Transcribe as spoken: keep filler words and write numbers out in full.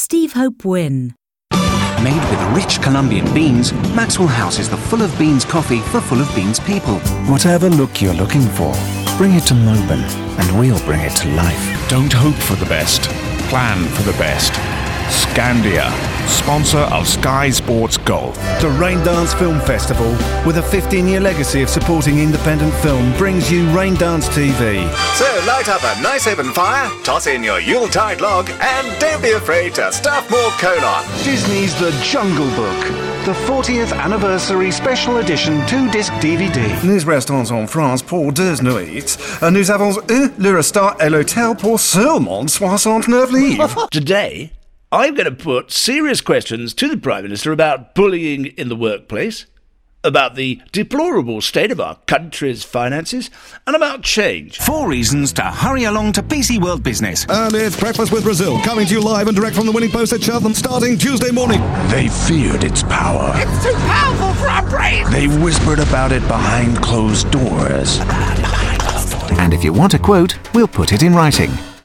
Steve Hope Wynn. Made with rich Colombian beans, Maxwell House is the Full of Beans coffee for Full of Beans people. Whatever look you're looking for, bring it to Moban and we'll bring it to life. Don't hope for the best. Plan for the best. Scandia, sponsor of Sky Sports Golf. The Raindance Film Festival, with a fifteen-year legacy of supporting independent film, brings you Raindance T V. So light up a nice open fire, toss in your Yuletide log, and don't be afraid to stuff more coal on. Disney's The Jungle Book, the fortieth anniversary special edition two-disc D V D. Nous restons en France pour deux nuits. Nous avons eu le restant à l'hôtel pour seulement soixante-neuf livres. Today, I'm going to put serious questions to the Prime Minister about bullying in the workplace, about the deplorable state of our country's finances, and about change. Four reasons to hurry along to P C World Business. And it's Breakfast with Brazil, coming to you live and direct from the Winning Post at Cheltenham, starting Tuesday morning. They feared its power. It's too powerful for our brains. They whispered about it behind closed doors. And if you want a quote, we'll put it in writing.